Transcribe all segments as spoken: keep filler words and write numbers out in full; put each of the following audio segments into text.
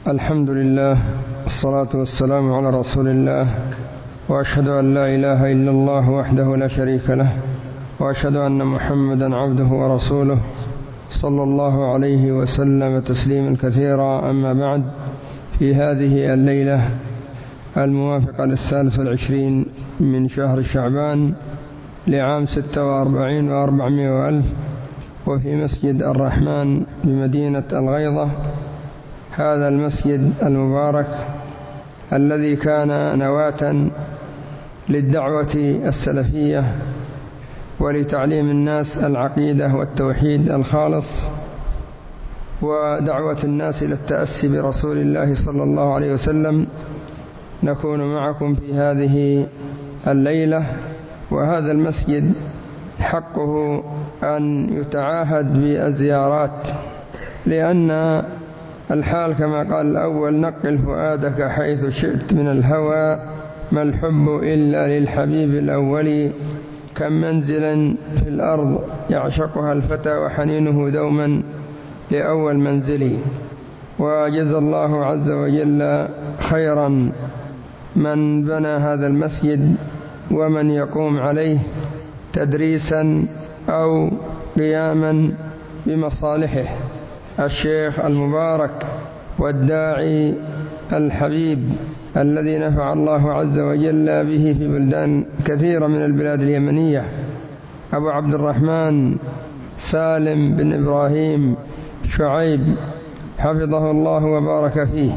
الحمد لله والصلاة والسلام على رسول الله، وأشهد أن لا إله إلا الله وحده لا شريك له، وأشهد أن محمدا عبده ورسوله صلى الله عليه وسلم تسليما كثيرا. أما بعد، في هذه الليلة الموافقة للثالث والعشرين من شهر شعبان لعام ستة وأربعين وأربعمائة وألف، وفي مسجد الرحمن بمدينة الغيضة، هذا المسجد المبارك الذي كان نواة للدعوة السلفية ولتعليم الناس العقيدة والتوحيد الخالص، ودعوة الناس إلى التأسي برسول الله صلى الله عليه وسلم، نكون معكم في هذه الليلة. وهذا المسجد حقه أن يتعاهد بالزيارات، لأن الحال كما قال الأول: نقل فؤادك حيث شئت من الهوى، ما الحب إلا للحبيب الأول، كم منزل في الأرض يعشقها الفتى، وحنينه دوما لأول منزلي. وجزى الله عز وجل خيرا من بنى هذا المسجد ومن يقوم عليه تدريسا أو قياما بمصالحه، الشيخ المبارك والداعي الحبيب الذي نفع الله عز وجل به في بلدان كثيرة من البلاد اليمنية، أبو عبد الرحمن سالم بن إبراهيم شعيب، حفظه الله وبارك فيه.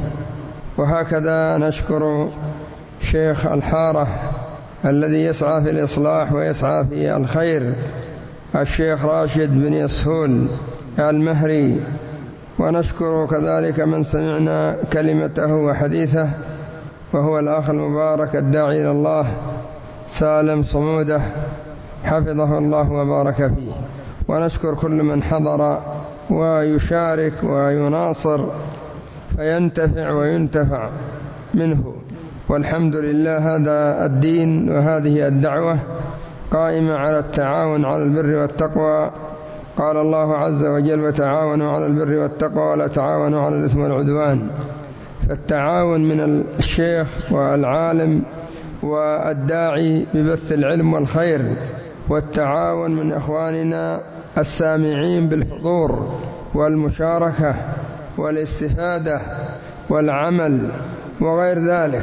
وهكذا نشكر شيخ الحارة الذي يسعى في الإصلاح ويسعى في الخير، الشيخ راشد بن يسهول المهري. ونشكر كذلك من سمعنا كلمته وحديثه، وهو الأخ المبارك الداعي إلى الله سالم صمودة، حفظه الله وبارك فيه. ونشكر كل من حضر ويشارك ويناصر فينتفع وينتفع منه. والحمد لله، هذا الدين وهذه الدعوة قائمة على التعاون على البر والتقوى. قال الله عز وجل: وتعاونوا على البر والتقوى ولا تعاونوا على الإثم والعدوان. فالتعاون من الشيخ والعالم والداعي ببث العلم والخير، والتعاون من إخواننا السامعين بالحضور والمشاركة والاستفادة والعمل وغير ذلك.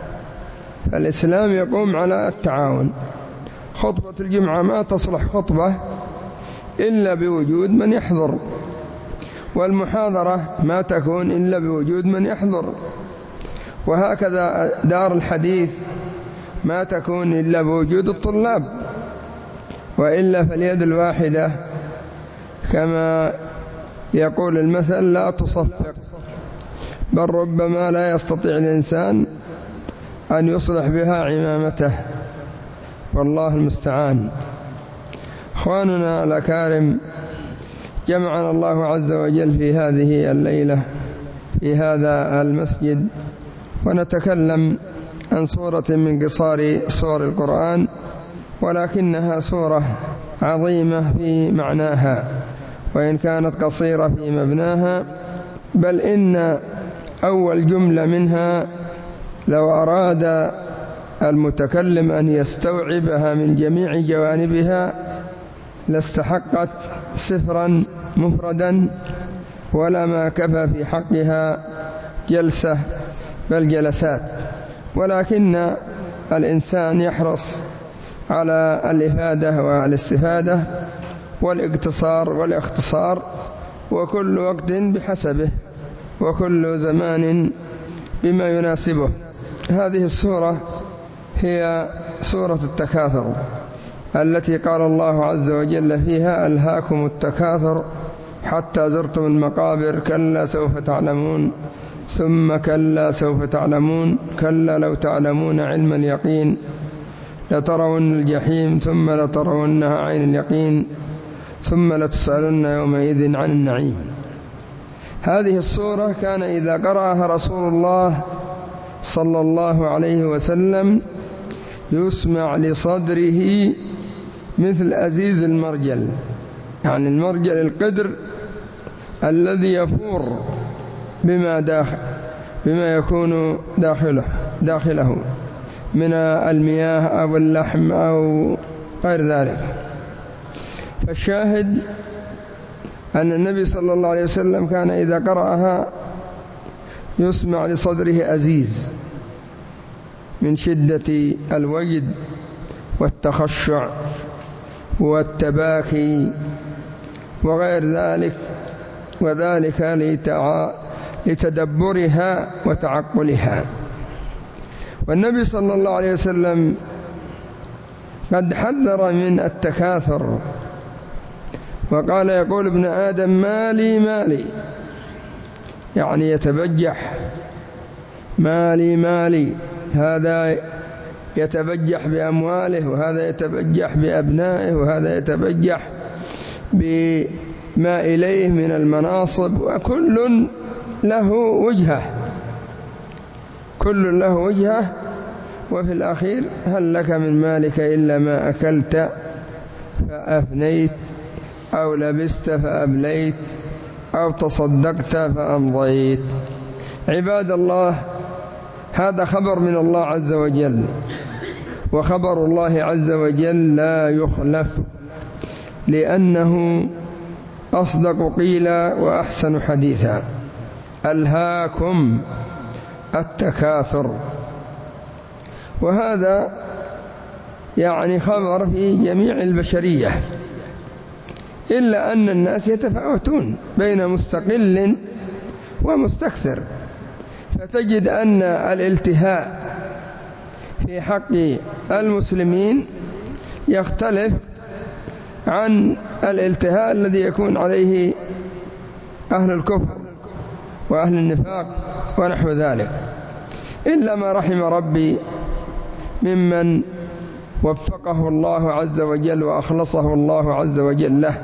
فالإسلام يقوم على التعاون. خطبة الجمعة ما تصلح خطبة إلا بوجود من يحضر، والمحاضرة ما تكون إلا بوجود من يحضر، وهكذا دار الحديث ما تكون إلا بوجود الطلاب، وإلا فاليد الواحدة كما يقول المثل لا تصفق، بل ربما لا يستطيع الإنسان أن يصلح بها عمامته، والله المستعان. أخواننا الأكارم، جمعنا الله عز وجل في هذه الليلة في هذا المسجد، ونتكلم عن سورة من قصار سور القرآن، ولكنها سورة عظيمة في معناها، وإن كانت قصيرة في مبناها. بل إن أول جملة منها لو أراد المتكلم أن يستوعبها من جميع جوانبها لاستحقت سفرا مفردا، ولا ما كفى في حقها جلسة بل جلسات. ولكن الإنسان يحرص على الإفادة والاستفادة والاقتصار والاختصار، وكل وقت بحسبه وكل زمان بما يناسبه. هذه السورة هي سورة التكاثر، التي قال الله عز وجل فيها: ألهاكم التكاثر حتى زرتم المقابر، كلا سوف تعلمون ثم كلا سوف تعلمون، كلا لو تعلمون علم اليقين لترون الجحيم ثم لترونها عين اليقين ثم لتسألن يومئذ عن النعيم. هذه السورة كان إذا قرأها رسول الله صلى الله عليه وسلم يسمع لصدره مثل أزيز المرجل، يعني المرجل القدر الذي يفور بما داخل بما يكون داخله داخله من المياه أو اللحم أو غير ذلك. فالشاهد أن النبي صلى الله عليه وسلم كان إذا قرأها يسمع لصدره أزيز من شدة الوجد والتخشع والتباكي وغير ذلك، وذلك لتدبرها وتعقلها. والنبي صلى الله عليه وسلم قد حذر من التكاثر وقال: يقول ابن آدم مالي مالي، يعني يتبجح، مالي مالي، هذا يتبجح بأمواله، وهذا يتبجح بأبنائه، وهذا يتبجح بما إليه من المناصب، وكل له وجهه، كل له وجهه. وفي الأخير: هل لك من مالك إلا ما أكلت فأفنيت، أو لبست فأبليت، أو تصدقت فأمضيت. عباد الله، هذا خبر من الله عز وجل، وخبر الله عز وجل لا يخلف، لأنه أصدق قيلا وأحسن حديثا: ألهاكم التكاثر. وهذا يعني خبر في جميع البشرية، إلا أن الناس يتفاوتون بين مستقل ومستكثر، فتجد أن الالتهاء في حق المسلمين يختلف عن الالتهاء الذي يكون عليه أهل الكفر وأهل النفاق ونحو ذلك، إلا ما رحم ربي ممن وفقه الله عز وجل وأخلصه الله عز وجل له،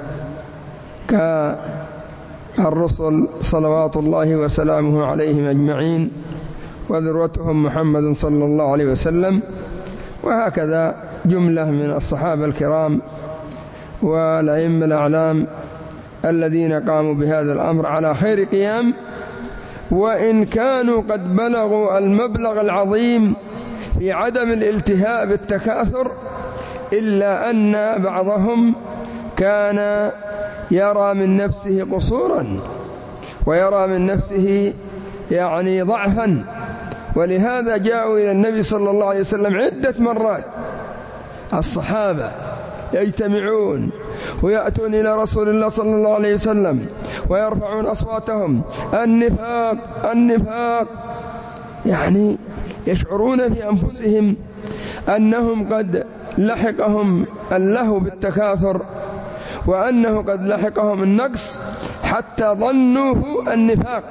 كالرسل صلوات الله وسلامه عليهم أجمعين، وذروتهم محمد صلى الله عليه وسلم، وهكذا جملة من الصحابة الكرام والأئمة الأعلام الذين قاموا بهذا الأمر على خير قيام، وإن كانوا قد بلغوا المبلغ العظيم في عدم الالتهاء بالتكاثر، إلا أن بعضهم كان يرى من نفسه قصورا ويرى من نفسه يعني ضعفا، ولهذا جاءوا إلى النبي صلى الله عليه وسلم عدة مرات. الصحابة يجتمعون ويأتون إلى رسول الله صلى الله عليه وسلم ويرفعون أصواتهم: النفاق النفاق، يعني يشعرون في أنفسهم أنهم قد لحقهم اللهو بالتكاثر، وأنه قد لحقهم النقص، حتى ظنوه النفاق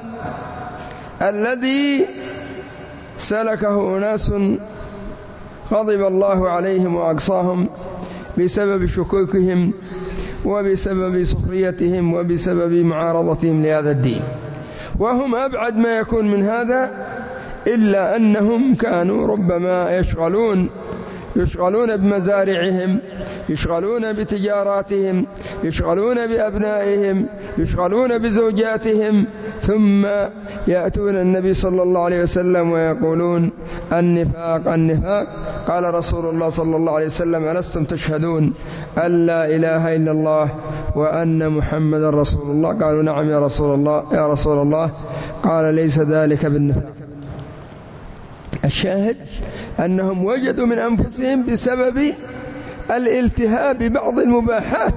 الذي سلكه أناس غضب الله عليهم وأقصاهم بسبب شكوكهم وبسبب سخريتهم وبسبب معارضتهم لهذا الدين، وهم أبعد ما يكون من هذا، إلا أنهم كانوا ربما يشغلون يشغلون بمزارعهم، يشغلون بتجاراتهم، يشغلون بأبنائهم، يشغلون بزوجاتهم، ثم يأتون النبي صلى الله عليه وسلم ويقولون: النفاق النفاق. قال رسول الله صلى الله عليه وسلم: ألستم تشهدون أن لا إله إلا الله وأن محمد رسول الله؟ قالوا: نعم يا رسول الله يا رسول الله. قال: ليس ذلك بالنفاق. الشاهد أنهم وجدوا من أنفسهم بسبب الالتهاء ببعض المباحات،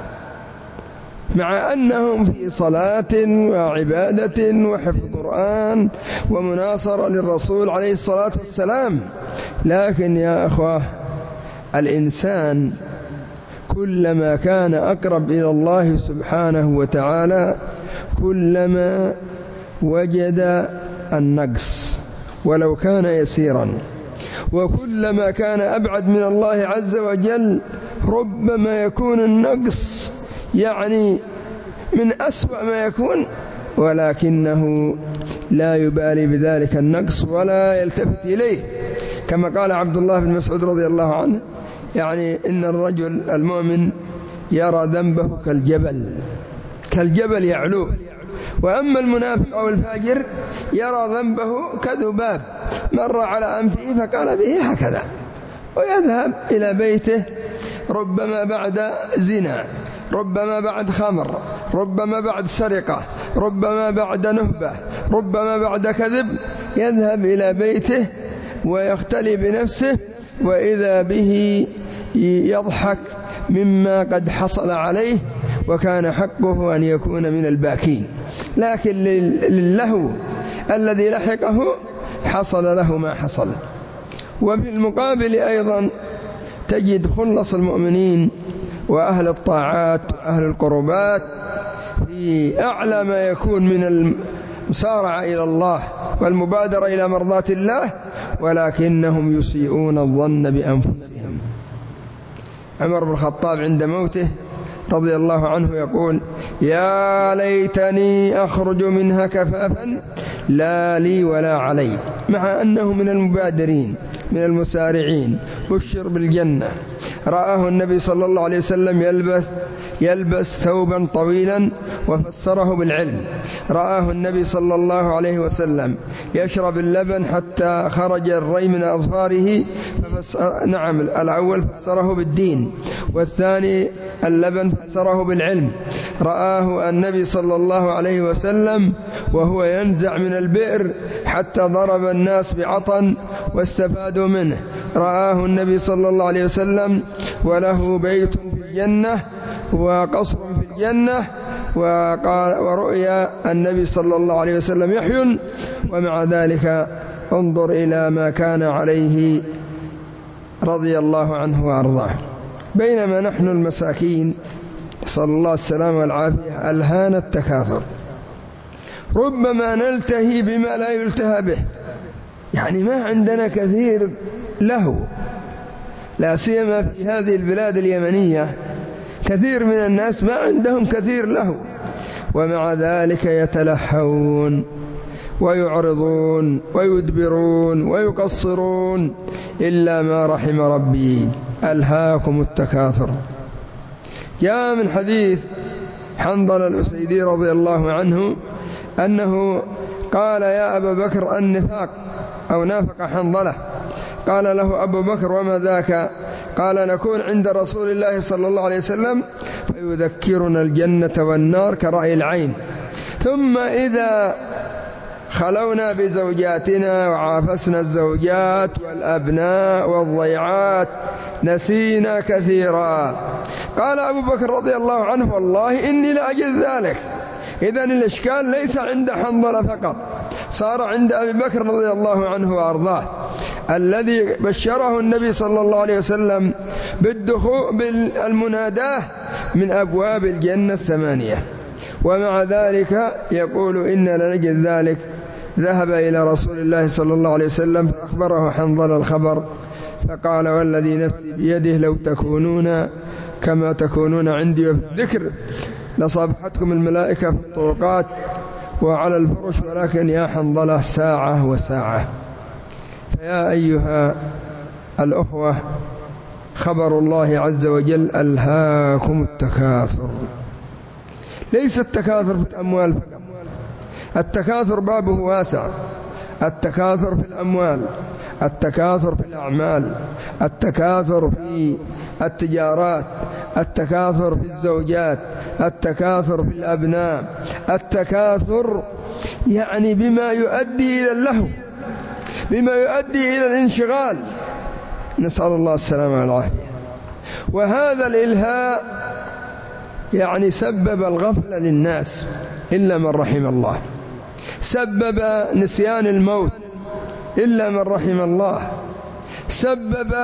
مع أنهم في صلاة وعبادة وحفظ قرآن ومناصرة للرسول عليه الصلاة والسلام. لكن يا أخوة، الإنسان كلما كان أقرب إلى الله سبحانه وتعالى كلما وجد النقص ولو كان يسيرا، وكلما كان أبعد من الله عز وجل ربما يكون النقص يعني من أسوأ ما يكون، ولكنه لا يبالي بذلك النقص ولا يلتفت إليه، كما قال عبد الله بن مسعود رضي الله عنه: يعني إن الرجل المؤمن يرى ذنبه كالجبل كالجبل يعلوه، وأما المنافق أو الفاجر يرى ذنبه كذباب مر على أنفه فقال به هكذا، ويذهب إلى بيته ربما بعد زنا، ربما بعد خمر، ربما بعد سرقة، ربما بعد نهبة، ربما بعد كذب، يذهب إلى بيته ويختلي بنفسه، وإذا به يضحك مما قد حصل عليه، وكان حقه أن يكون من الباكين، لكن للهو الذي لحقه حصل له ما حصل. وفي المقابل أيضا تجد خلص المؤمنين وأهل الطاعات وأهل القربات في أعلى ما يكون من المسارعة إلى الله والمبادرة إلى مرضاة الله، ولكنهم يسيئون الظن بأنفسهم. عمر بن الخطاب عند موته رضي الله عنه يقول: يا ليتني أخرج منها كفافا لا لي ولا علي، مع أنه من المبادرين من المسارعين، بشر بالجنة. رآه النبي صلى الله عليه وسلم يلبس يلبس ثوبا طويلا وفسره بالعلم، رآه النبي صلى الله عليه وسلم يشرب اللبن حتى خرج الري من أظفاره، ففسر نعم الأول فسره بالدين، والثاني اللبن فسره بالعلم. رآه النبي صلى الله عليه وسلم وهو ينزع من البئر حتى ضرب الناس بعطن واستفادوا منه. رآه النبي صلى الله عليه وسلم وله بيت في الجنة وقصر في الجنة، وقال ورؤيا النبي صلى الله عليه وسلم يحيى، ومع ذلك انظر إلى ما كان عليه رضي الله عنه وأرضاه. بينما نحن المساكين صلى الله السلامة والعافية ألهانا التكاثر، ربما نلتهي بما لا يلتهى به، يعني ما عندنا كثير له، لا سيما في هذه البلاد اليمنية كثير من الناس ما عندهم كثير له، ومع ذلك يتلهون ويعرضون ويدبرون ويقصرون إلا ما رحم ربي. ألهاكم التكاثر. جاء من حديث حنظلة الأسيدي رضي الله عنه أنه قال: يا أبا بكر النفاق، أو نافق حنظلة. قال له أبو بكر: وما ذاك؟ قال: نكون عند رسول الله صلى الله عليه وسلم فيذكرنا الجنة والنار كرأي العين، ثم إذا خلونا بزوجاتنا وعافسنا الزوجات والأبناء والضيعات نسينا كثيرا. قال أبو بكر رضي الله عنه: والله إني لأجد ذلك. إذن الإشكال ليس عند حنظلة فقط، صار عند أبي بكر رضي الله عنه وأرضاه، الذي بشره النبي صلى الله عليه وسلم بالدخول بالمناداه من أبواب الجنة الثمانية، ومع ذلك يقول: إنا لنجد ذلك. ذهب إلى رسول الله صلى الله عليه وسلم فأخبره حنظلة الخبر، فقال: والذي نفسي بيده لو تكونون كما تكونون عندي وفي الذكر لصابحتكم الملائكة في الطرقات وعلى الفرش، ولكن يا حنظلة ساعة وساعة. فيا أيها الأخوة، خبر الله عز وجل: ألهاكم التكاثر. ليس التكاثر في الأموال فقط، التكاثر بابه واسع، التكاثر في الأموال، التكاثر في الأعمال، التكاثر في التجارات، التكاثر في الزوجات، التكاثر في الأبناء، التكاثر يعني بما يؤدي إلى اللهو، بما يؤدي إلى الانشغال، نسأل الله السلامة والعافية. وهذا الإلهاء يعني سبب الغفلة للناس إلا من رحم الله، سبب نسيان الموت إلا من رحم الله، سبب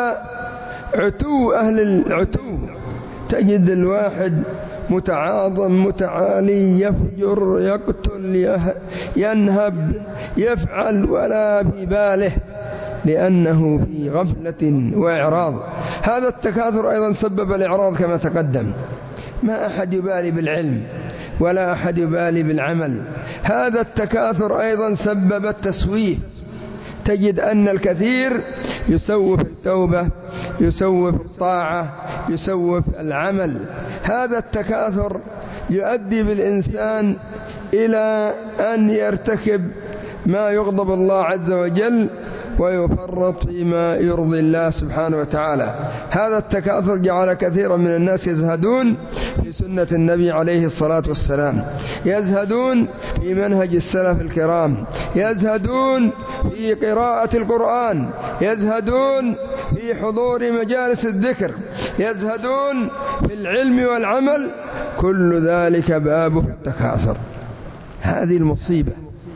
عتو أهل العتو. تجد الواحد متعاظم متعالي، يفجر يقتل ينهب يفعل ولا في باله، لأنه في غفلة وإعراض. هذا التكاثر أيضا سبب الإعراض كما تقدم، ما أحد يبالي بالعلم ولا أحد يبالي بالعمل. هذا التكاثر أيضا سبب التسويف، تجد أن الكثير يسوف التوبة، يسوف الطاعة، يسوف العمل. هذا التكاثر يؤدي بالإنسان إلى أن يرتكب ما يغضب الله عز وجل ويفرط فيما يرضي الله سبحانه وتعالى. هذا التكاثر جعل كثيرا من الناس يزهدون في سنة النبي عليه الصلاة والسلام، يزهدون في منهج السلف الكرام، يزهدون في قراءة القرآن، يزهدون في حضور مجالس الذكر، يزهدون في العلم والعمل، كل ذلك بابه التكاثر. هذه المصيبة،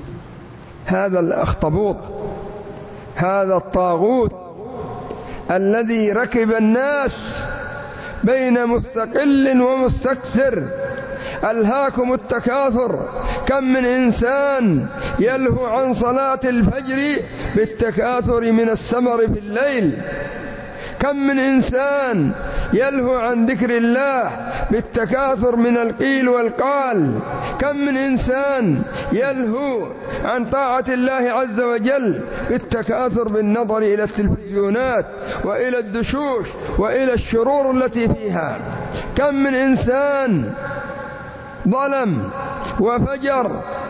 هذا الأخطبوط، هذا الطاغوت الذي ركب الناس بين مستقل ومستكثر. ألهاكم التكاثر. كم من إنسان يلهو عن صلاة الفجر بالتكاثر من السمر في الليل، كم من إنسان يلهو عن ذكر الله بالتكاثر من القيل والقال، كم من إنسان يلهو عن طاعة الله عز وجل بالتكاثر بالنظر إلى التلفزيونات وإلى الدشوش وإلى الشرور التي فيها، كم من إنسان ظلم وفجر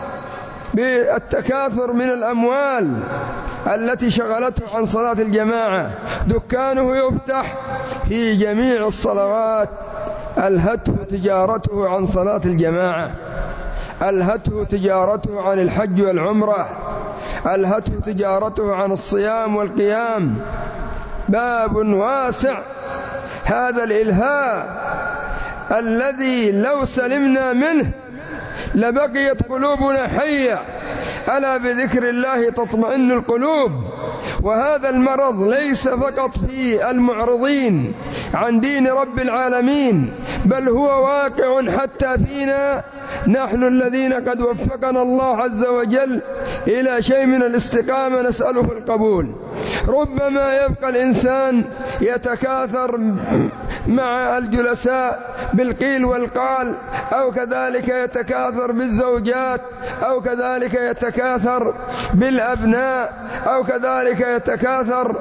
بالتكاثر من الأموال التي شغلته عن صلاة الجماعة، دكانه يفتح في جميع الصلوات، ألهته تجارته عن صلاة الجماعة، ألهته تجارته عن الحج والعمرة، ألهته تجارته عن الصيام والقيام. باب واسع هذا الإلهاء الذي لو سلمنا منه لبقيت قلوبنا حية. ألا بذكر الله تطمئن القلوب. وهذا المرض ليس فقط في المعرضين عن دين رب العالمين، بل هو واقع حتى فينا نحن الذين قد وفقنا الله عز وجل إلى شيء من الاستقامة نسأله القبول. ربما يبقى الإنسان يتكاثر مع الجلساء بالقيل والقال، أو كذلك يتكاثر بالزوجات، أو كذلك يتكاثر بالأبناء، أو كذلك يتكاثر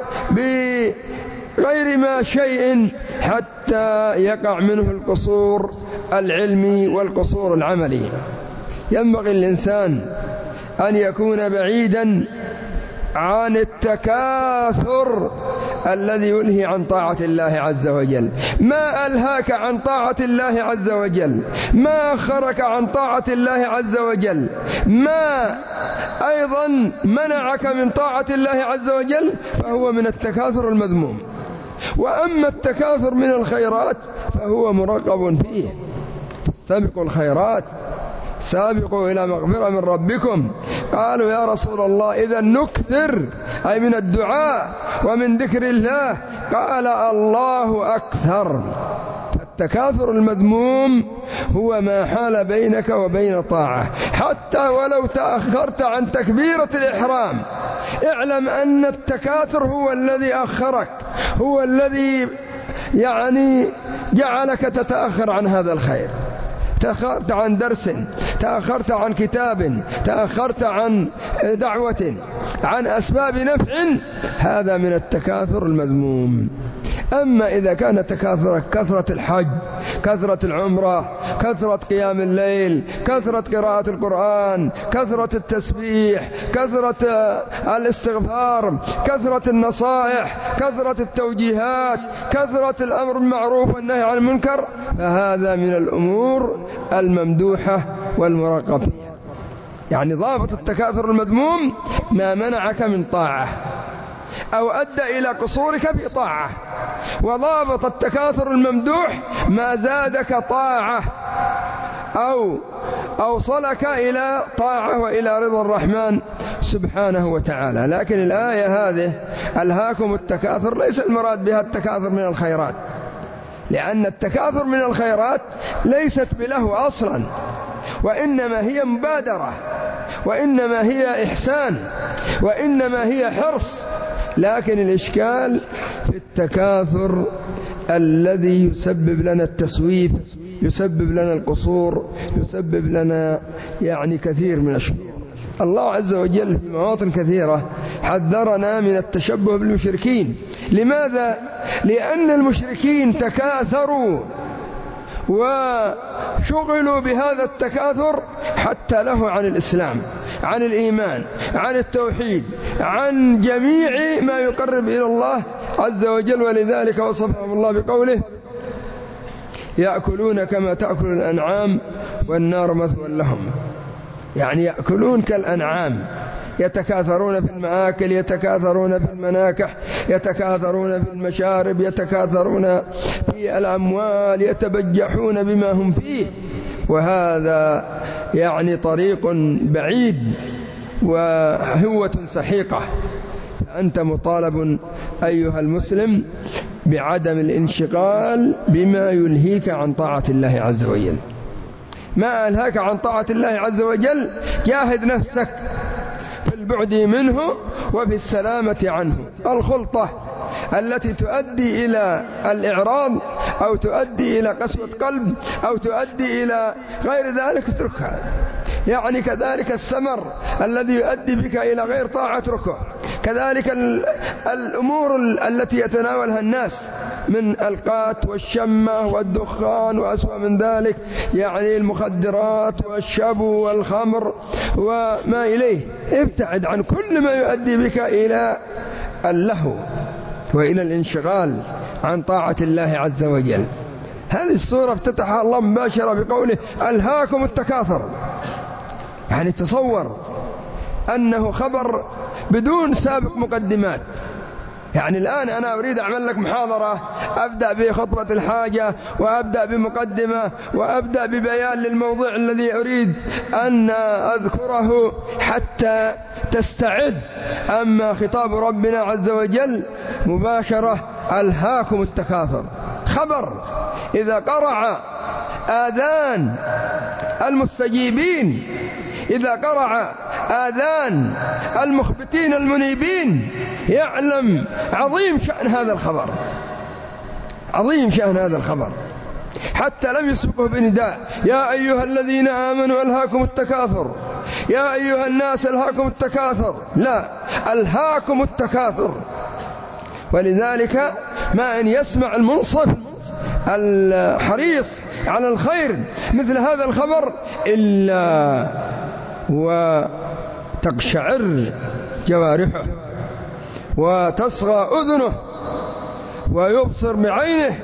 بغير ما شيء حتى يقع منه القصور العلمي والقصور العملي. ينبغي الإنسان أن يكون بعيدا عن التكاثر الذي يلهي عن طاعة الله عز وجل. ما ألهاك عن طاعة الله عز وجل، ما أخرك عن طاعة الله عز وجل، ما أيضا منعك من طاعة الله عز وجل، فهو من التكاثر المذموم. وأما التكاثر من الخيرات فهو مرغب فيه. استبقوا الخيرات، سابقوا إلى مغفرة من ربكم. قالوا يا رسول الله إذا نكثر، أي من الدعاء ومن ذكر الله. قال الله أكثر. فالتكاثر المذموم هو ما حال بينك وبين طاعة، حتى ولو تأخرت عن تكبيرة الإحرام اعلم أن التكاثر هو الذي أخرك، هو الذي يعني جعلك تتأخر عن هذا الخير. تأخرت عن درس، تأخرت عن كتاب، تأخرت عن دعوة، عن أسباب نفع، هذا من التكاثر المذموم. أما إذا كان تكاثرك كثرة الحج، كثرة العمرة، كثرة قيام الليل، كثرة قراءة القرآن، كثرة التسبيح، كثرة الاستغفار، كثرة النصائح، كثرة التوجيهات، كثرة الأمر بالمعروف والنهي عن المنكر، فهذا من الأمور الممدوحة والمرغب فيها. يعني ضابط التكاثر المذموم ما منعك من طاعة أو أدى إلى قصورك في طاعة، وضابط التكاثر الممدوح ما زادك طاعة أو أوصلك إلى طاعة وإلى رضا الرحمن سبحانه وتعالى. لكن الآية هذه ألهاكم التكاثر ليس المراد بها التكاثر من الخيرات، لأن التكاثر من الخيرات ليست بله أصلا، وإنما هي مبادرة، وإنما هي إحسان، وإنما هي حرص. لكن الإشكال في التكاثر الذي يسبب لنا التسويف، يسبب لنا القصور، يسبب لنا يعني كثير من الشرور. الله عز وجل في مواطن كثيرة حذرنا من التشبه بالمشركين. لماذا؟ لأن المشركين تكاثروا وشغلوا بهذا التكاثر حتى له عن الإسلام، عن الإيمان، عن التوحيد، عن جميع ما يقرب إلى الله عز وجل. ولذلك وصفهم الله بقوله: يأكلون كما تأكل الأنعام والنار مثوى لهم. يعني يأكلون كالأنعام، يتكاثرون في المآكل، يتكاثرون في المناكح، يتكاثرون في المشارب، يتكاثرون في الأموال، يتبجحون بما هم فيه. وهذا يعني طريق بعيد وهوة سحيقة. أنت مطالب أيها المسلم بعدم الانشغال بما يلهيك عن طاعة الله عز وجل. ما ألهاك عن طاعة الله عز وجل جاهد نفسك في البعد منه وفي السلامة عنه. الخلطة التي تؤدي إلى الإعراض أو تؤدي إلى قسوة قلب أو تؤدي إلى غير ذلك اتركها. يعني كذلك السمر الذي يؤدي بك إلى غير طاعة اتركه. كذلك الأمور التي يتناولها الناس من القات والشمة والدخان وأسوأ من ذلك، يعني المخدرات والشبو والخمر وما إليه. ابتعد عن كل ما يؤدي بك إلى اللهو وإلى الانشغال عن طاعة الله عز وجل. هذه السورة افتتحها الله مباشرة بقوله: ألهاكم التكاثر. يعني تصور أنه خبر بدون سابق مقدمات. يعني الآن أنا أريد أعمل لك محاضرة، أبدأ بخطبة الحاجة وأبدأ بمقدمة وأبدأ ببيان للموضوع الذي أريد أن أذكره حتى تستعد. أما خطاب ربنا عز وجل مباشرة: ألهاكم التكاثر. خبر إذا قرع آذان المستجيبين، إذا قرع آذان المخبتين المنيبين، يعلم عظيم شأن هذا الخبر، عظيم شأن هذا الخبر. حتى لم يسبقه بنداء: يا أيها الذين آمنوا ألهاكم التكاثر، يا أيها الناس ألهاكم التكاثر. لا، ألهاكم التكاثر. ولذلك ما أن يسمع المنصف الحريص على الخير مثل هذا الخبر إلا وتقشعر جوارحه وتصغى أذنه ويبصر بعينه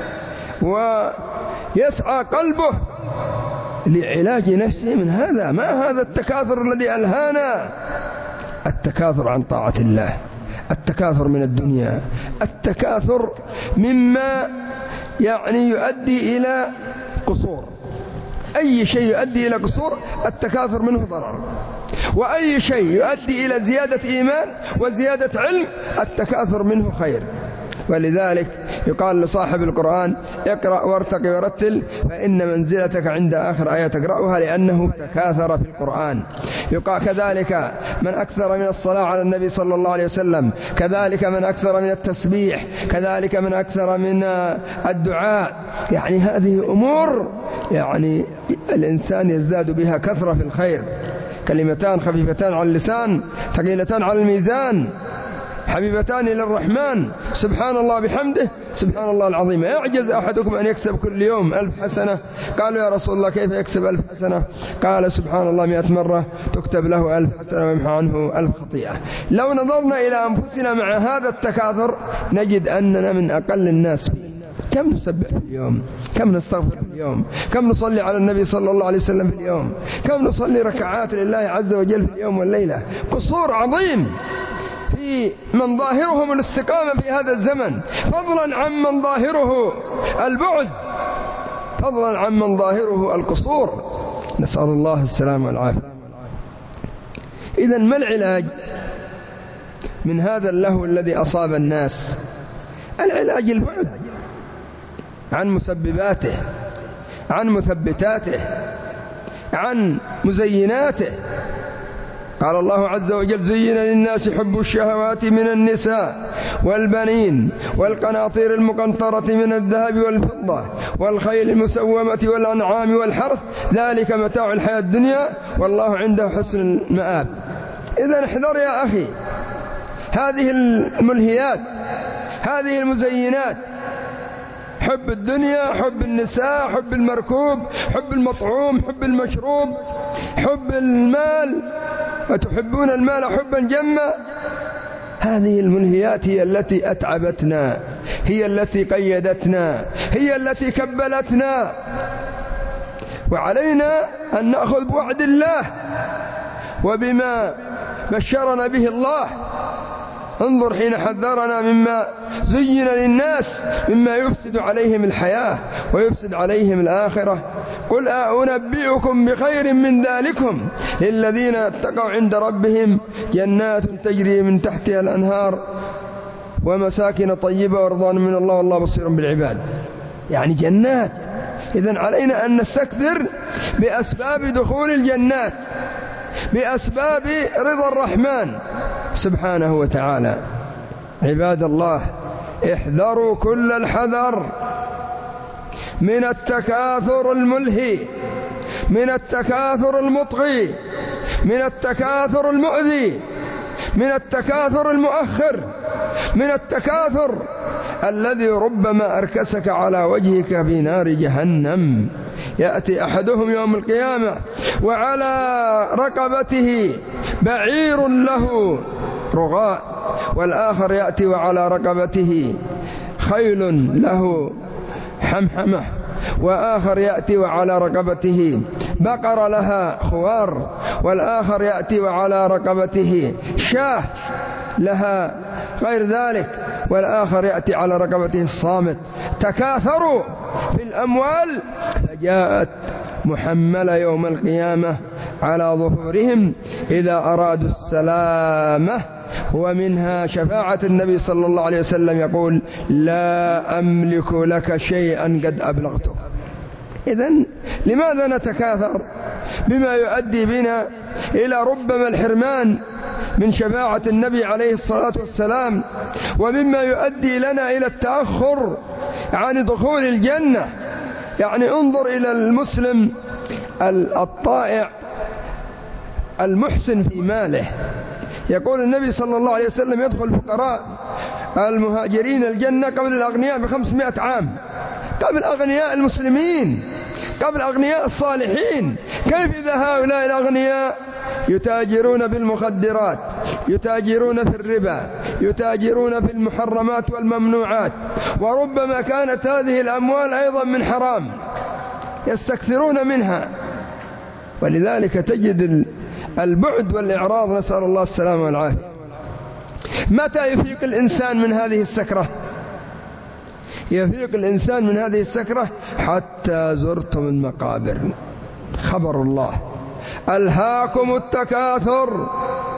ويسعى قلبه لعلاج نفسه من هذا. ما هذا التكاثر الذي ألهانا؟ التكاثر عن طاعة الله، التكاثر من الدنيا، التكاثر مما يعني يؤدي إلى قصور. أي شيء يؤدي إلى قصور التكاثر منه ضرر، وأي شيء يؤدي إلى زيادة إيمان وزيادة علم التكاثر منه خير. ولذلك يقال لصاحب القرآن: اقرأ وارتقي ورتل فإن منزلتك عند آخر آية تقرأها، لأنه تكاثر في القرآن. يقال كذلك من أكثر من الصلاة على النبي صلى الله عليه وسلم، كذلك من أكثر من التسبيح، كذلك من أكثر من الدعاء. يعني هذه أمور يعني الإنسان يزداد بها كثرة في الخير. كلمتان خفيفتان على اللسان ثقيلتان على الميزان، حبيبتان إلى الرحمن، سبحان الله بحمده سبحان الله العظيم. يعجز أحدكم أن يكسب كل يوم ألف حسنة. قالوا: يا رسول الله كيف يكسب ألف حسنة؟ قال: سبحان الله مئة مرة تكتب له ألف حسنة ويمحى عنه ألف خطيئة. لو نظرنا إلى أنفسنا مع هذا التكاثر نجد أننا من أقل الناس. كم نسبح في اليوم؟ كم نستغفر في اليوم؟ كم نصلي على النبي صلى الله عليه وسلم في اليوم؟ كم نصلي ركعات لله عز وجل في اليوم والليلة؟ قصور عظيم في من ظاهرهم الاستقامة في هذا الزمن، فضلا عن من ظاهره البعد، فضلا عن من ظاهره القصور. نسأل الله السلامة والعافية. إذن ما العلاج من هذا اللهو الذي أصاب الناس؟ العلاج البعد عن مسبباته، عن مثبتاته، عن مزيناته. قال الله عز وجل: زين للناس حب الشهوات من النساء والبنين والقناطير المقنطرة من الذهب والفضة والخيل المسومة والأنعام والحرث ذلك متاع الحياة الدنيا والله عنده حسن المآب. إذن احذر يا أخي هذه الملهيات، هذه المزينات، حب الدنيا، حب النساء، حب المركوب، حب المطعوم، حب المشروب، حب المال، وتحبون المال حبا جما. هذه الملهيات هي التي أتعبتنا، هي التي قيدتنا، هي التي كبلتنا. وعلينا أن نأخذ بوعد الله وبما بشرنا به الله. انظر حين حذرنا مما زين للناس مما يفسد عليهم الحياة ويفسد عليهم الآخرة. قل أنبئكم بخير من ذلكم للذين اتقوا عند ربهم جنات تجري من تحتها الأنهار ومساكن طيبة ورضوان من الله والله بصير بالعباد. يعني جنات. إذن علينا أن نستكثر بأسباب دخول الجنات، بأسباب رضا الرحمن سبحانه وتعالى. عباد الله، احذروا كل الحذر من التكاثر الملهي، من التكاثر المطغي، من التكاثر المؤذي، من التكاثر المؤخر، من التكاثر الذي ربما أركسك على وجهك في نار جهنم. يأتي أحدهم يوم القيامة وعلى رقبته بعير له رغاء، والآخر يأتي وعلى رقبته خيل له حمحمة، وآخر يأتي وعلى رقبته بقر لها خوار، والآخر يأتي وعلى رقبته شاه لها غير ذلك، والآخر يأتي على رقبته الصامت. تكاثروا في الأموال فجاءت محملة يوم القيامة على ظهورهم إذا أرادوا السلامة. ومنها شفاعة النبي صلى الله عليه وسلم يقول: لا أملك لك شيئا قد أبلغته. إذن لماذا نتكاثر بما يؤدي بنا إلى ربما الحرمان من شفاعة النبي عليه الصلاة والسلام، ومما يؤدي لنا إلى التأخر عن دخول الجنة؟ يعني انظر إلى المسلم الطائع المحسن في ماله. يقول النبي صلى الله عليه وسلم: يدخل فقراء المهاجرين الجنة قبل الأغنياء بخمسمائة عام، قبل أغنياء المسلمين، قبل أغنياء الصالحين. كيف إذا هؤلاء الأغنياء يتاجرون بالمخدرات، يتاجرون في الربا، يتاجرون في المحرمات والممنوعات، وربما كانت هذه الأموال أيضا من حرام يستكثرون منها. ولذلك تجد البعد والإعراض، نسأل الله السلامة والعافية. متى يفيق الإنسان من هذه السكرة؟ يفيق الإنسان من هذه السكرة حتى زرتم المقابر. خبر الله: ألهاكم التكاثر.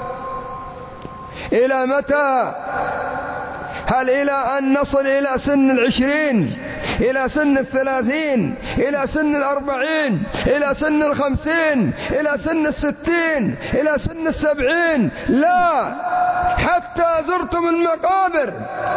إلى متى؟ هل إلى أن نصل إلى سن العشرين، إلى سن الثلاثين، إلى سن الأربعين، إلى سن الخمسين، إلى سن الستين، إلى سن السبعين؟ لا، حتى زرتم المقابر.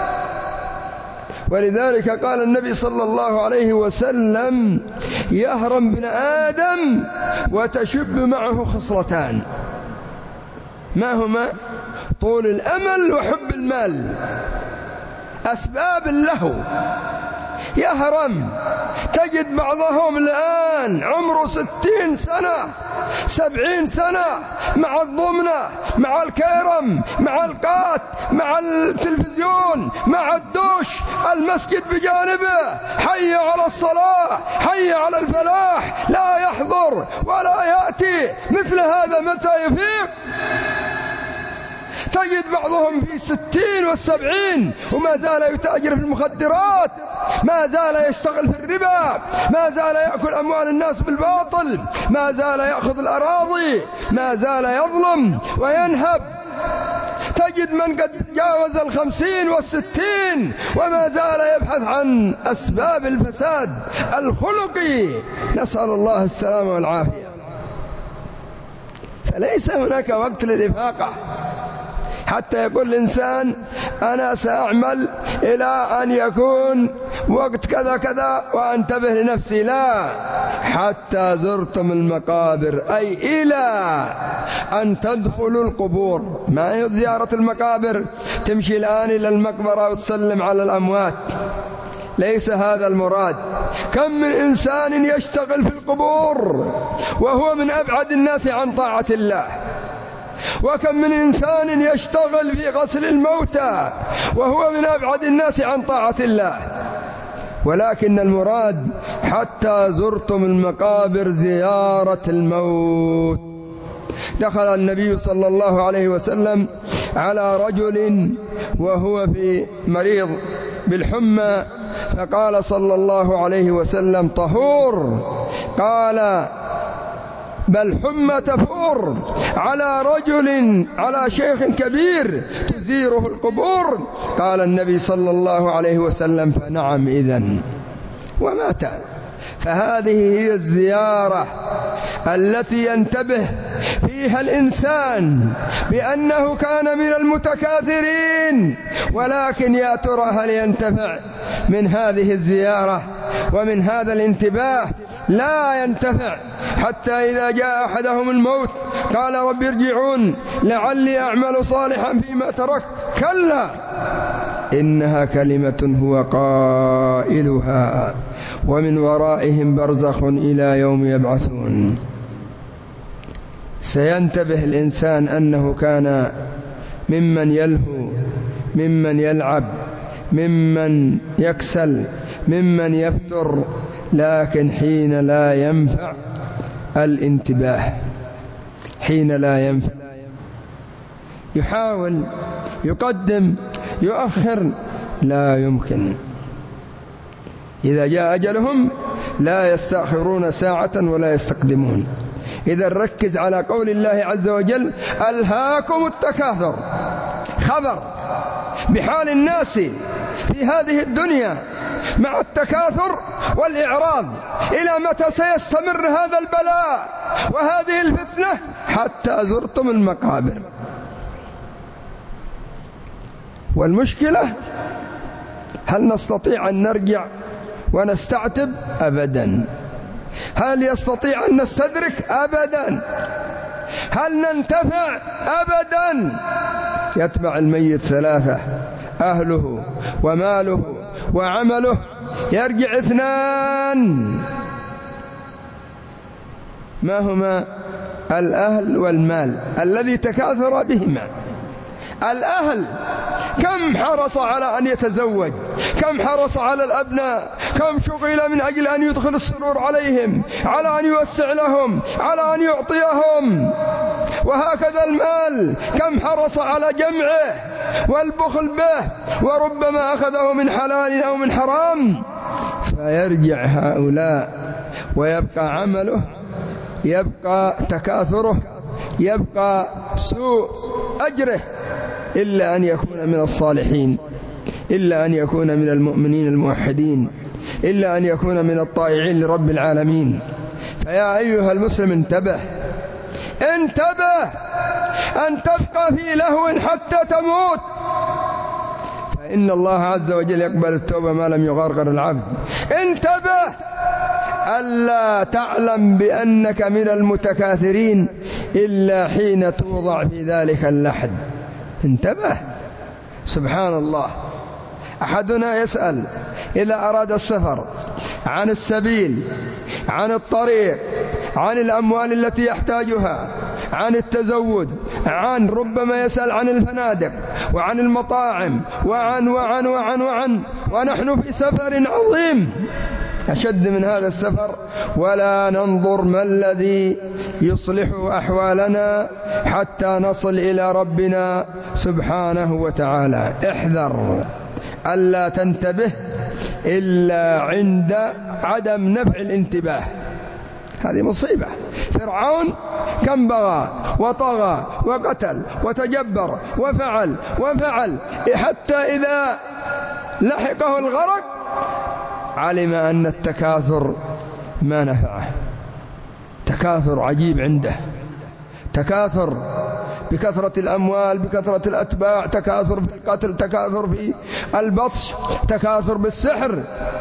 ولذلك قال النبي صلى الله عليه وسلم: يهرم ابن آدم وتشب معه خصلتان، ما هما؟ طول الأمل وحب المال، أسباب له. يهرم. تجد بعضهم الآن عمره ستين سنة، سبعين سنة، مع الضمنة، مع الكيرم، مع القات، مع التلفزيون، مع الدوش، المسجد بجانبه، حي على الصلاة، حي على الفلاح، لا يحضر ولا يأتي. مثل هذا متى يفيق؟ تجد بعضهم في الستين والسبعين وما زال يتاجر في المخدرات، ما زال يشتغل في الربا، ما زال يأكل أموال الناس بالباطل، ما زال يأخذ الأراضي، ما زال يظلم وينهب. تجد من قد جاوز الخمسين والستين وما زال يبحث عن أسباب الفساد الخلقي، نسأل الله السلامة والعافية. فليس هناك وقت للإفاقة حتى يقول الإنسان: أنا سأعمل إلى أن يكون وقت كذا كذا وأنتبه لنفسي. لا، حتى زرتم المقابر، أي إلى أن تدخلوا القبور. ما هي زيارة المقابر؟ تمشي الآن إلى المقبرة وتسلم على الأموات، ليس هذا المراد. كم من إنسان يشتغل في القبور وهو من أبعد الناس عن طاعة الله، وكم من إنسان يشتغل في غسل الموتى وهو من أبعد الناس عن طاعة الله. ولكن المراد حتى زرتم المقابر زيارة الموت. دخل النبي صلى الله عليه وسلم على رجل وهو في مريض بالحمى، فقال صلى الله عليه وسلم: طهور. قال: بل حمى تفور على رجل على شيخ كبير تزيره القبور. قال النبي صلى الله عليه وسلم: فنعم إذن، ومات. فهذه هي الزيارة التي ينتبه فيها الإنسان بأنه كان من المتكاثرين، ولكن يا ترى هل ينتفع من هذه الزيارة ومن هذا الانتباه؟ لا ينتفع، حتى إذا جاء أحدهم الموت قال: رب ارجعون لعلي أعمل صالحا فيما تركت. كلا إنها كلمة هو قائلها ومن ورائهم برزخ إلى يوم يبعثون. سينتبه الإنسان أنه كان ممن يلهو، ممن يلعب، ممن يكسل، ممن يفتر، لكن حين لا ينفع الانتباه، حين لا ينفع يحاول يقدم يؤخر، لا يمكن. إذا جاء أجلهم لا يستأخرون ساعة ولا يستقدمون. إذا ركز على قول الله عز وجل: ألهاكم التكاثر، خبر بحال الناس في هذه الدنيا مع التكاثر والإعراض. إلى متى سيستمر هذا البلاء وهذه الفتنة؟ حتى زرتم المقابر. والمشكلة هل نستطيع أن نرجع ونستعتب؟ أبدا. هل يستطيع أن نستدرك؟ أبدا. هل ننتفع؟ أبدا. يتبع الميت ثلاثة: أهله وماله وعمله. يرجع اثنان، ما هما؟ الأهل والمال الذي تكاثر بهما. الأهل كم حرص على أن يتزوج، كم حرص على الأبناء، كم شغل من أجل أن يدخل السرور عليهم، على أن يوسع لهم، على أن يعطيهم. وهكذا المال كم حرص على جمعه والبخل به، وربما أخذه من حلال أو من حرام. فيرجع هؤلاء ويبقى عمله، يبقى تكاثره، يبقى سوء أجره، إلا أن يكون من الصالحين، إلا أن يكون من المؤمنين الموحدين، إلا أن يكون من الطائعين لرب العالمين. فيا أيها المسلم انتبه، انتبه أن تبقى في لهو حتى تموت، فإن الله عز وجل يقبل التوبة ما لم يغرغر العبد. انتبه ألا تعلم بأنك من المتكاثرين إلا حين توضع في ذلك اللحد. انتبه. سبحان الله، أحدنا يسأل إذا أراد السفر عن السبيل، عن الطريق، عن الأموال التي يحتاجها، عن التزود، عن ربما يسأل عن الفنادق وعن المطاعم وعن وعن وعن وعن ونحن في سفر عظيم أشد من هذا السفر، ولا ننظر ما الذي يصلح أحوالنا حتى نصل إلى ربنا سبحانه وتعالى. احذر ألا تنتبه إلا عند عدم نفع الانتباه. هذه مصيبة. فرعون كم بغى وطغى وقتل وتجبر وفعل وفعل، حتى إذا لحقه الغرق علم أن التكاثر ما نفعه. تكاثر عجيب عنده، تكاثر بكثرة الأموال، بكثرة الأتباع، تكاثر في القتل، تكاثر في البطش، تكاثر بالسحر.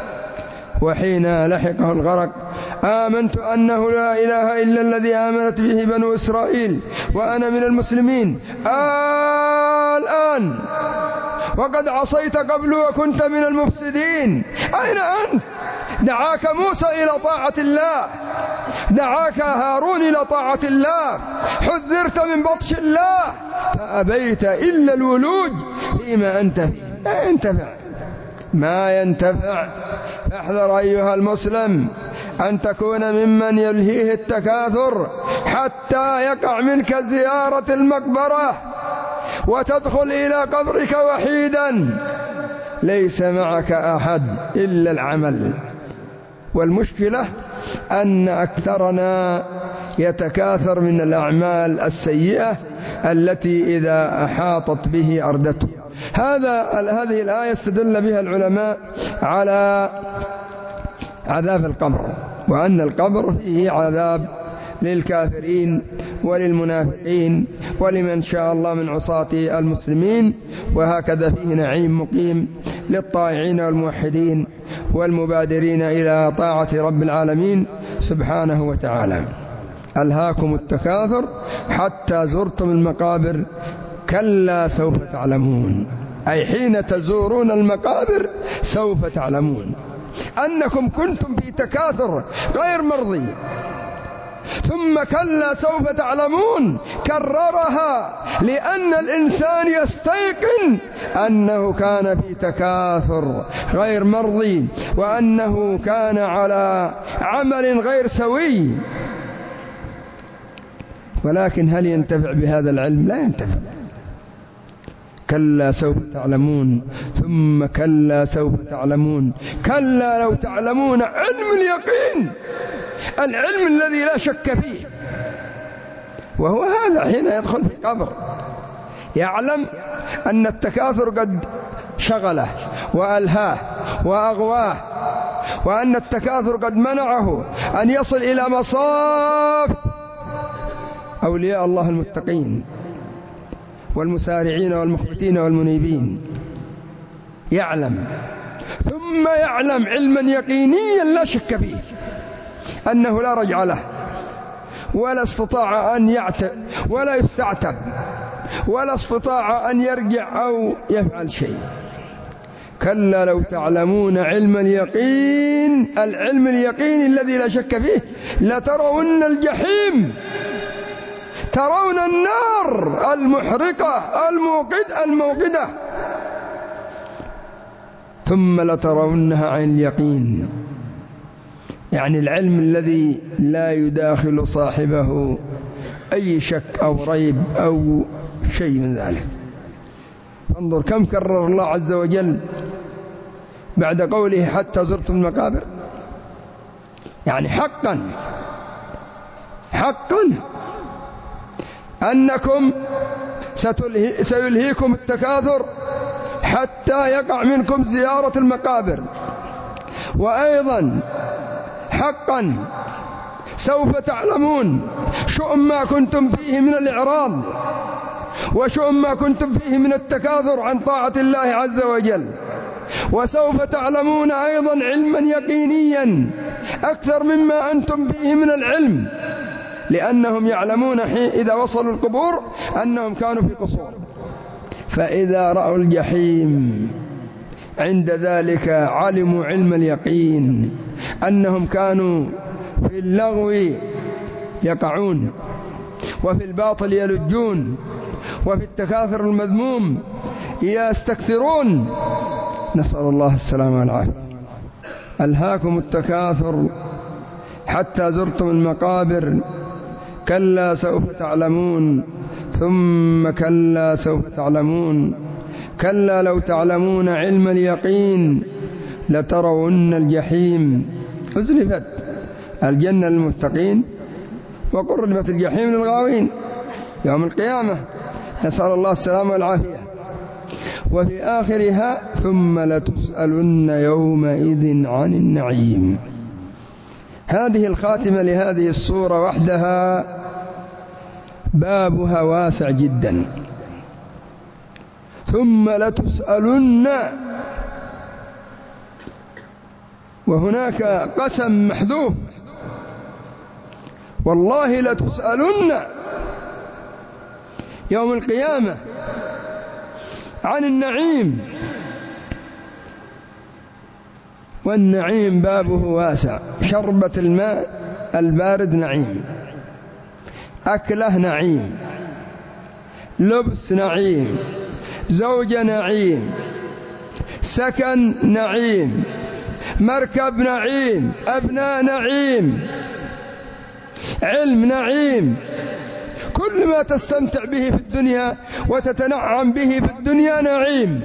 وحين لحقه الغرق: آمنت أنه لا إله إلا الذي آمنت به بنو إسرائيل وأنا من المسلمين. آه الآن وقد عصيت قبل وكنت من المفسدين. أين أنت؟ دعاك موسى إلى طاعة الله، دعاك هارون إلى طاعة الله، حذرت من بطش الله فأبيت إلا الولوج فيما أنت فيه. لا ينتفع، ما ينتفع. احذر أيها المسلم أن تكون ممن يلهيه التكاثر حتى يقع منك زيارة المقبرة وتدخل إلى قبرك وحيدا ليس معك أحد إلا العمل. والمشكلة أن أكثرنا يتكاثر من الأعمال السيئة التي إذا أحاطت به أردته. هذا هذه الآية استدل بها العلماء على عذاب القبر، وأن القبر فيه عذاب للكافرين وللمنافقين ولمن شاء الله من عصاة المسلمين، وهكذا فيه نعيم مقيم للطائعين والموحدين والمبادرين إلى طاعة رب العالمين سبحانه وتعالى. ألهاكم التكاثر حتى زرتم المقابر كلا سوف تعلمون، أي حين تزورون المقابر سوف تعلمون أنكم كنتم في تكاثر غير مرضي. ثم كلا سوف تعلمون كررها لأن الإنسان يستيقن أنه كان في تكاثر غير مرضي وأنه كان على عمل غير سوي. ولكن هل ينتفع بهذا العلم؟ لا ينتفع. كلا سوف تعلمون ثم كلا سوف تعلمون. كلا لو تعلمون علم اليقين، العلم الذي لا شك فيه، وهو هذا حين يدخل في القبر يعلم أن التكاثر قد شغله وألهاه وأغواه، وأن التكاثر قد منعه أن يصل إلى مصاف أولياء الله المتقين والمسارعين والمخبتين والمنيبين. يعلم، ثم يعلم علما يقينيا لا شك فيه أنه لا رجع له، ولا استطاع أن يعتب ولا يستعتب، ولا استطاع أن يرجع أو يفعل شيء. كلا لو تعلمون علم اليقين، العلم اليقين الذي لا شك فيه، لترون الجحيم، ترون النار المحرقة الموقد الموقدة، ثم لترونها عين اليقين، يعني العلم الذي لا يداخل صاحبه أي شك أو ريب أو شيء من ذلك. فانظر كم كرر الله عز وجل بعد قوله حتى زرتم المقابر، يعني حقا حقا أنكم سيلهيكم التكاثر حتى يقع منكم زيارة المقابر، وأيضا حقا سوف تعلمون شؤم ما كنتم فيه من الإعراض وشؤم ما كنتم فيه من التكاثر عن طاعة الله عز وجل، وسوف تعلمون أيضا علما يقينيا أكثر مما أنتم فيه من العلم، لأنهم يعلمون حين إذا وصلوا القبور أنهم كانوا في قصور، فإذا رأوا الجحيم عند ذلك علموا علم اليقين أنهم كانوا في اللغو يقعون وفي الباطل يلجون وفي التكاثر المذموم يستكثرون، نسأل الله السلامة والعافية. ألهاكم التكاثر حتى زرتم المقابر كلا سوف تعلمون ثم كلا سوف تعلمون. كلا لو تعلمون علم اليقين لترون الجحيم. أزلفت الجنة للمتقين وقربت الجحيم للغاوين يوم القيامة، نسأل الله السلامة والعافية. وفي آخرها ثم لتسألن يومئذ عن النعيم. هذه الخاتمة لهذه السورة وحدها بابها واسع جدا. ثم لتسألن، وهناك قسم محذوف، والله لتسألن يوم القيامة. عن النعيم، والنعيم بابه واسع. شربة الماء البارد نعيم، أكله نعيم، لبس نعيم، زوجة نعيم، سكن نعيم، مركب نعيم، أبناء نعيم، علم نعيم. كل ما تستمتع به في الدنيا وتتنعم به في الدنيا نعيم.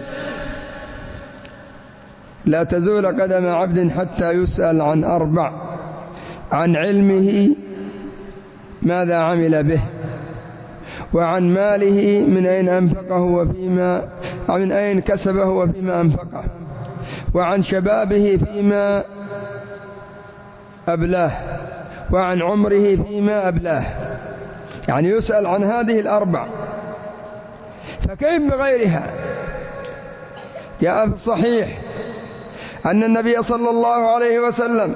لا تزول قدم عبد حتى يسأل عن أربع: عن علمه ماذا عمل به، وعن ماله من أين أنفقه وفيما من أين كسبه وفيما أنفقه، وعن شبابه فيما أبلاه، وعن عمره فيما أبلاه. يعني يسأل عن هذه الأربع، فكيف بغيرها؟ جاء في الصحيح أن النبي صلى الله عليه وسلم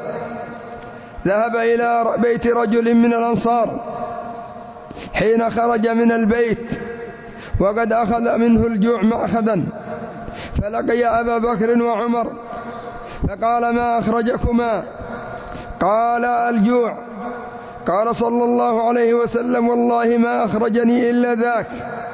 ذهب إلى بيت رجل من الأنصار حين خرج من البيت وقد أخذ منه الجوع مأخذا، فلقي أبا بكر وعمر فقال: ما أخرجكما؟ قال: الجوع. قال صلى الله عليه وسلم: والله ما أخرجني إلا ذاك.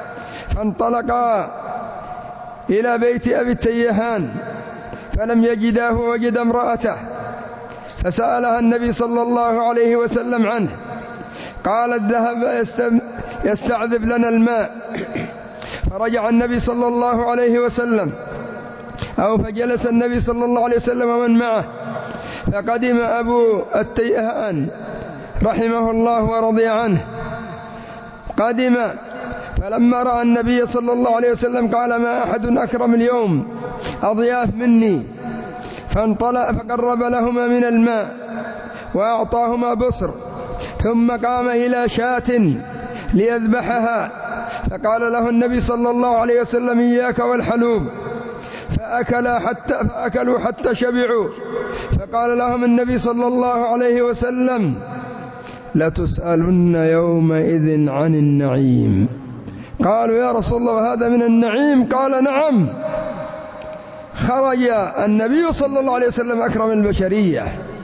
فانطلقا إلى بيت أبي التيهان فلم يجداه وجد امرأته، فسألها النبي صلى الله عليه وسلم عنه، قالت: ذهب يستعذب لنا الماء. فرجع النبي صلى الله عليه وسلم أو فجلس النبي صلى الله عليه وسلم ومن معه، فقدم أبو التيهان رحمه الله ورضي عنه، قدم فلما رأى النبي صلى الله عليه وسلم قال: ما أحد أكرم اليوم أضياف مني. فانطلق فقرب لهما من الماء وأعطاهما بصر، ثم قام إلى شاة ليذبحها، فقال له النبي صلى الله عليه وسلم: إياك والحلوب. فأكلوا حتى, فأكلوا حتى شبعوا، فقال لهم النبي صلى الله عليه وسلم: لتسألن يومئذ عن النعيم. قالوا: يا رسول الله هذا من النعيم؟ قال: نعم. خرج النبي صلى الله عليه وسلم أكرم البشرية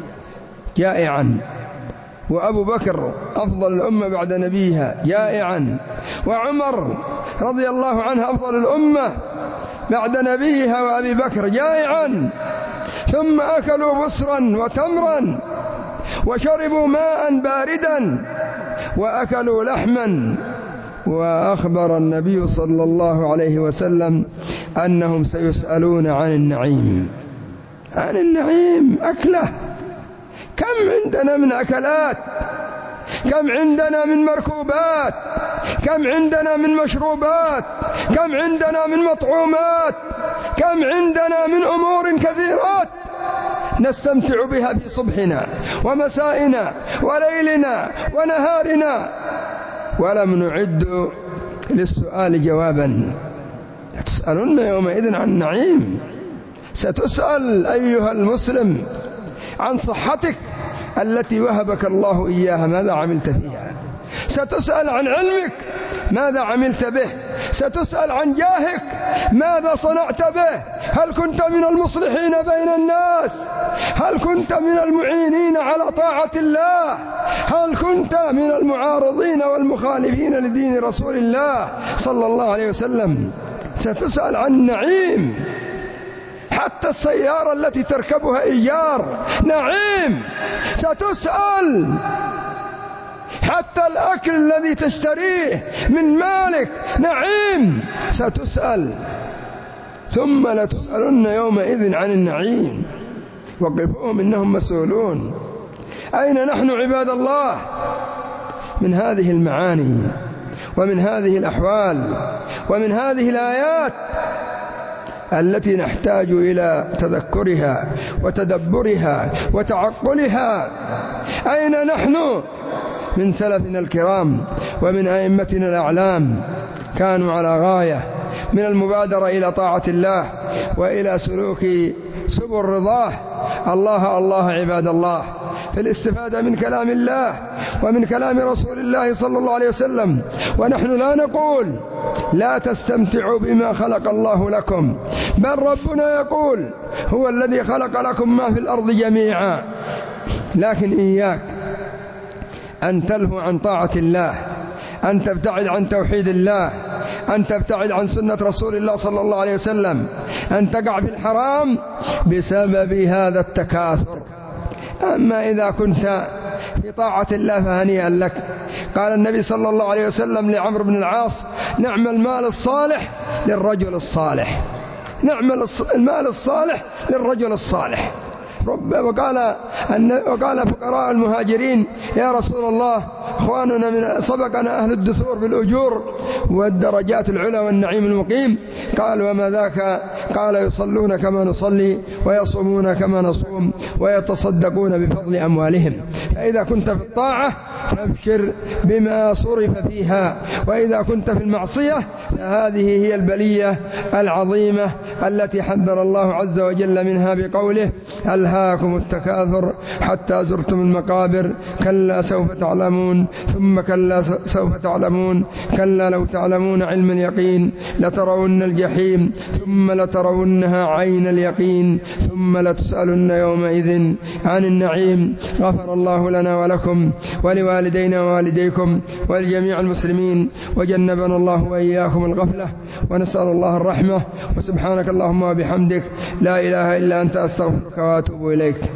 جائعا، وأبو بكر أفضل الأمة بعد نبيها جائعا، وعمر رضي الله عنه أفضل الأمة بعد نبيها وأبي بكر جائعا، ثم أكلوا بصرا وتمرا وشربوا ماء باردا وأكلوا لحما. وأخبر النبي صلى الله عليه وسلم أنهم سيسألون عن النعيم، عن النعيم أكله. كم عندنا من أكلات، كم عندنا من مركوبات، كم عندنا من مشروبات، كم عندنا من مطعومات، كم عندنا من أمور كثيرات نستمتع بها في صبحنا ومسائنا وليلنا ونهارنا، ولم نعد للسؤال جوابا. تسألون يومئذ عن النعيم. ستسأل أيها المسلم عن صحتك التي وهبك الله إياها، ماذا عملت فيها؟ ستسأل عن علمك، ماذا عملت به؟ ستسأل عن جاهك، ماذا صنعت به؟ هل كنت من المصلحين بين الناس؟ هل كنت من المعينين على طاعة الله؟ هل كنت من المعارضين والمخالفين لدين رسول الله صلى الله عليه وسلم؟ ستسأل عن النعيم. حتى السيارة التي تركبها إيجار نعيم ستسأل، حتى الأكل الذي تشتريه من مالك نعيم ستسأل. ثم لتسألن يومئذ عن النعيم. وقفوهم إنهم مسؤولون. أين نحن عباد الله من هذه المعاني ومن هذه الأحوال ومن هذه الآيات التي نحتاج إلى تذكرها وتدبرها وتعقلها؟ أين نحن من سلفنا الكرام ومن أئمتنا الأعلام؟ كانوا على غاية من المبادرة إلى طاعة الله وإلى سلوك سبل رضاه. الله الله عباد الله في الاستفادة من كلام الله ومن كلام رسول الله صلى الله عليه وسلم. ونحن لا نقول لا تستمتعوا بما خلق الله لكم، بل ربنا يقول هو الذي خلق لكم ما في الأرض جميعا. لكن إياك أن تلهو عن طاعة الله، أن تبتعد عن توحيد الله، أن تبتعد عن سنة رسول الله صلى الله عليه وسلم، أن تقع في الحرام بسبب هذا التكاثر. أما إذا كنت في طاعة الله فهنيئا لك. قال النبي صلى الله عليه وسلم لعمرو بن العاص: نعم المال الصالح للرجل الصالح، نعم المال الصالح للرجل الصالح. وقال وقال فقراء المهاجرين: يا رسول الله، اخواننا من سبقنا اهل الدثور بالاجور والدرجات العلى والنعيم المقيم. قال: وما ذاك؟ قال: يصلون كما نصلي، ويصومون كما نصوم، ويتصدقون بفضل اموالهم. فاذا كنت في الطاعه فابشر بما صرف فيها، وإذا كنت في المعصية فهذه هي البلية العظيمة التي حذر الله عز وجل منها بقوله: ألهاكم التكاثر حتى زرتم المقابر، كلا سوف تعلمون ثم كلا سوف تعلمون، كلا لو تعلمون علم اليقين لترون الجحيم ثم لترونها عين اليقين ثم لتسألن يومئذ عن النعيم. غفر الله لنا ولكم ولوالدينا ووالديكم ولجميع المسلمين، وجنبنا الله وإياكم الغفلة، ونسأل الله الرحمة. وسبحانك اللهم وبحمدك، لا إله إلا أنت، أستغفرك وأتوب إليك.